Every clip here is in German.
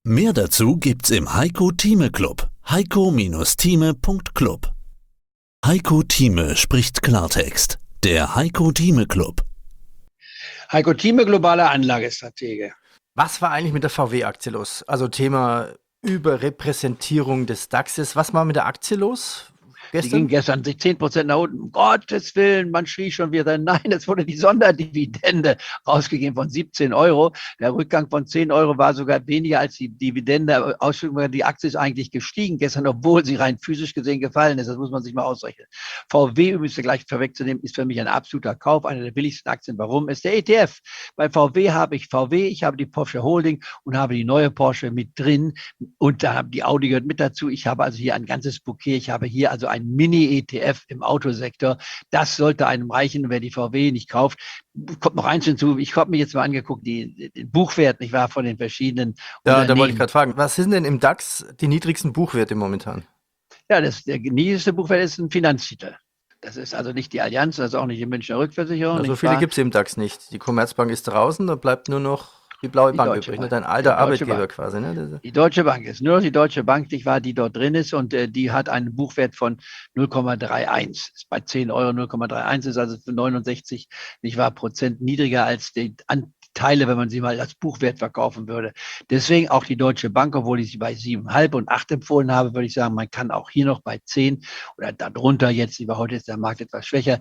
Mehr dazu gibt's im Heiko Thieme Club. heiko-thieme.club. Heiko Thieme spricht Klartext. Der Heiko Thieme Club. Heiko Thieme, globaler Anlagestratege. Was war eigentlich mit der VW-Aktie los? Also Thema Überrepräsentierung des DAXes. Was war mit der Aktie los? Die ging gestern 10% nach unten. Um Gottes Willen, man schrie schon wieder, nein, es wurde die Sonderdividende rausgegeben von 17 Euro. Der Rückgang von 10 Euro war sogar weniger als die Dividende. Ausschüttung, die Aktie ist eigentlich gestiegen gestern, obwohl sie rein physisch gesehen gefallen ist. Das muss man sich mal ausrechnen. VW, übrigens gleich vorwegzunehmen, ist für mich ein absoluter Kauf, eine der billigsten Aktien. Warum? Ist der ETF. Bei VW habe ich ich habe die Porsche Holding und habe die neue Porsche mit drin. Und da haben die Audi gehört mit dazu. Ich habe also hier ein ganzes Bouquet. Ich habe hier also ein Mini-ETF im Autosektor. Das sollte einem reichen, wer die VW nicht kauft. Kommt noch eins hinzu. Ich habe mir jetzt mal angeguckt, den Buchwert, nicht wahr, von den verschiedenen Unternehmen. Da wollte ich gerade fragen, was sind denn im DAX die niedrigsten Buchwerte momentan? Ja, der niedrigste Buchwert ist ein Finanztitel. Das ist also nicht die Allianz, das ist auch nicht die Münchner Rückversicherung. Also viele gibt es im DAX nicht. Die Commerzbank ist draußen, da bleibt nur noch die blaue Bank übrig, dein alter Arbeitgeber quasi. Ne? Die Deutsche Bank ist nur noch die Deutsche Bank, die dort drin ist und die hat einen Buchwert von 0,31. Ist bei 10 Euro 0,31, ist also für 69 Prozent niedriger als die Teile, wenn man sie mal als Buchwert verkaufen würde. Deswegen auch die Deutsche Bank, obwohl ich sie bei 7,5 und 8 empfohlen habe, würde ich sagen, man kann auch hier noch bei 10 oder darunter jetzt, lieber heute ist der Markt etwas schwächer,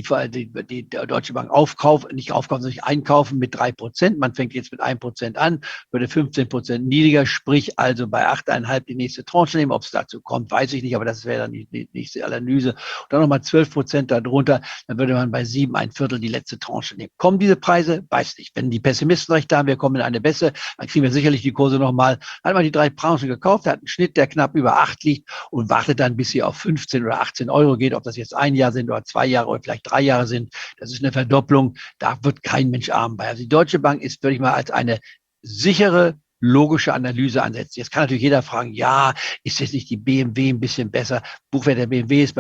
die Deutsche Bank nicht aufkaufen, sondern einkaufen mit 3%. Man fängt jetzt mit 1% an, würde 15% niedriger, sprich also bei 8,5 die nächste Tranche nehmen. Ob es dazu kommt, weiß ich nicht, aber das wäre dann die nächste Analyse. Und dann nochmal 12% darunter, dann würde man bei 7 ein Viertel die letzte Tranche nehmen. Kommen diese Preise? Weiß nicht. Wenn die Pessimisten recht haben, wir kommen in eine bessere, dann kriegen wir sicherlich die Kurse nochmal. Dann hat man die 3 Branchen gekauft, hat einen Schnitt, der knapp über 8 liegt und wartet dann, bis sie auf 15 oder 18 Euro geht. Ob das jetzt 1 Jahr sind oder 2 Jahre oder vielleicht 3 Jahre sind, das ist eine Verdopplung. Da wird kein Mensch arm bei. Also die Deutsche Bank ist, würde ich mal, als eine sichere, logische Analyse ansetzen. Jetzt kann natürlich jeder fragen, ja, ist jetzt nicht die BMW ein bisschen besser? Buchwert der BMW ist bei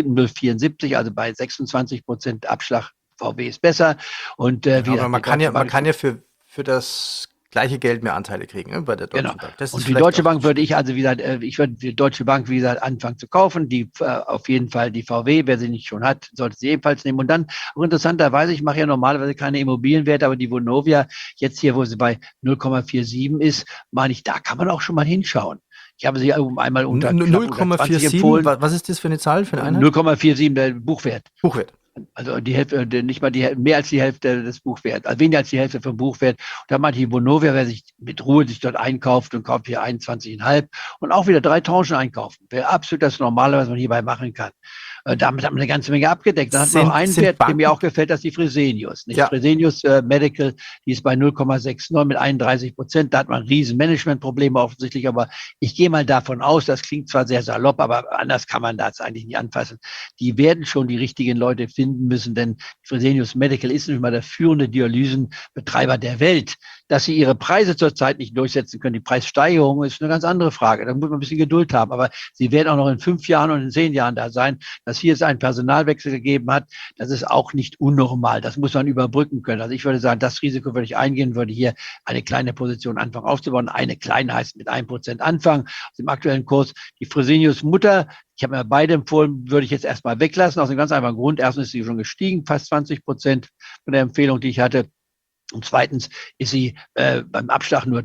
0,74, also bei 26% Abschlag. VW ist besser. Und aber man kann ja für das gleiche Geld mehr Anteile kriegen, ne, bei der Deutschen Bank. Das und die Deutsche Bank würde ich würde die Deutsche Bank, wie gesagt, anfangen zu kaufen. Die auf jeden Fall die VW, wer sie nicht schon hat, sollte sie ebenfalls nehmen. Und dann, auch interessanterweise, ich mache ja normalerweise keine Immobilienwerte, aber die Vonovia, jetzt hier, wo sie bei 0,47 ist, meine ich, da kann man auch schon mal hinschauen. Ich habe sie einmal unter 0,47 empfohlen. Was ist das für eine Zahl, für eine Einheit? 0,47 der Buchwert. Also die Hälfte, nicht mal mehr als die Hälfte des Buchwerts, also weniger als die Hälfte vom Buchwert. Und da meinte die Vonovia, wer sich mit Ruhe dort einkauft und kauft hier 21,5 und auch wieder 3 Tranchen einkaufen. Wäre absolut das Normale, was man hierbei machen kann. Damit hat man eine ganze Menge abgedeckt. Dann hat man noch einen Wert, der mir auch gefällt, das ist die Fresenius. Ja. Fresenius Medical, die ist bei 0,69 mit 31%. Da hat man riesen Managementprobleme offensichtlich, aber ich gehe mal davon aus, das klingt zwar sehr salopp, aber anders kann man das eigentlich nicht anfassen. Die werden schon die richtigen Leute finden müssen, denn Fresenius Medical ist nicht mal der führende Dialysenbetreiber der Welt. Dass sie ihre Preise zurzeit nicht durchsetzen können, die Preissteigerung ist eine ganz andere Frage. Da muss man ein bisschen Geduld haben. Aber sie werden auch noch in 5 Jahren und in 10 Jahren da sein. Dass hier es einen Personalwechsel gegeben hat, das ist auch nicht unnormal. Das muss man überbrücken können. Also ich würde sagen, das Risiko würde ich eingehen, würde hier eine kleine Position anfangen aufzubauen. Eine kleine heißt mit 1% anfangen. Aus dem aktuellen Kurs die Fresenius Mutter, ich habe mir beide empfohlen, würde ich jetzt erstmal weglassen, aus einem ganz einfachen Grund. Erstens ist sie schon gestiegen, fast 20% von der Empfehlung, die ich hatte. Und zweitens ist sie beim Abschlag nur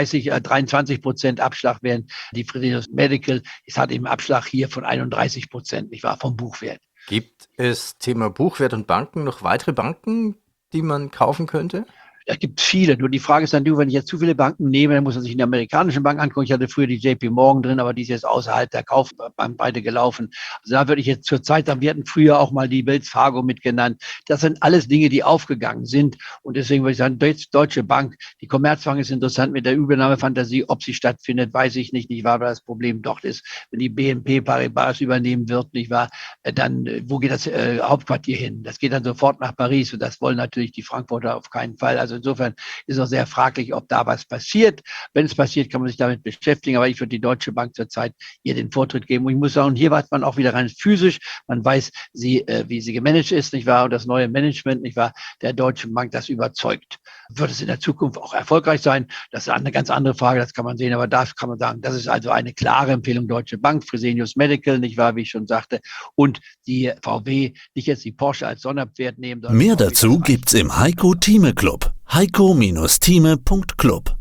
23% Abschlag, während die Fresenius Medical hat eben Abschlag hier von 31%, nicht wahr, vom Buchwert. Gibt es Thema Buchwert und Banken noch weitere Banken, die man kaufen könnte? Es gibt viele. Nur die Frage ist dann, wenn ich jetzt zu viele Banken nehme, dann muss man sich in die amerikanischen Banken angucken. Ich hatte früher die JP Morgan drin, aber die ist jetzt außerhalb der Kaufbandbreite gelaufen. Also da würde ich jetzt zur Zeit, wir hatten früher auch mal die Wells Fargo mitgenannt. Das sind alles Dinge, die aufgegangen sind. Und deswegen würde ich sagen, Deutsche Bank, die Commerzbank ist interessant mit der Übernahmefantasie. Ob sie stattfindet, weiß ich nicht wahr, weil das Problem dort ist, wenn die BNP Paribas übernehmen wird, nicht wahr, dann, wo geht das Hauptquartier hin? Das geht dann sofort nach Paris und das wollen natürlich die Frankfurter auf keinen Fall. Also Also insofern ist auch sehr fraglich, ob da was passiert. Wenn es passiert, kann man sich damit beschäftigen. Aber ich würde die Deutsche Bank zurzeit ihr den Vortritt geben. Und ich muss sagen, hier weiß man auch wieder rein physisch. Man weiß, wie sie gemanagt ist, nicht wahr? Und das neue Management, nicht wahr, der Deutschen Bank, das überzeugt. Wird es in der Zukunft auch erfolgreich sein? Das ist eine ganz andere Frage, das kann man sehen. Aber da kann man sagen, das ist also eine klare Empfehlung Deutsche Bank, Fresenius Medical, nicht wahr, wie ich schon sagte. Und die VW, nicht jetzt die Porsche als Sonderpferd nehmen. Mehr dazu gibt's im Heiko Thieme Club. heiko-thieme.club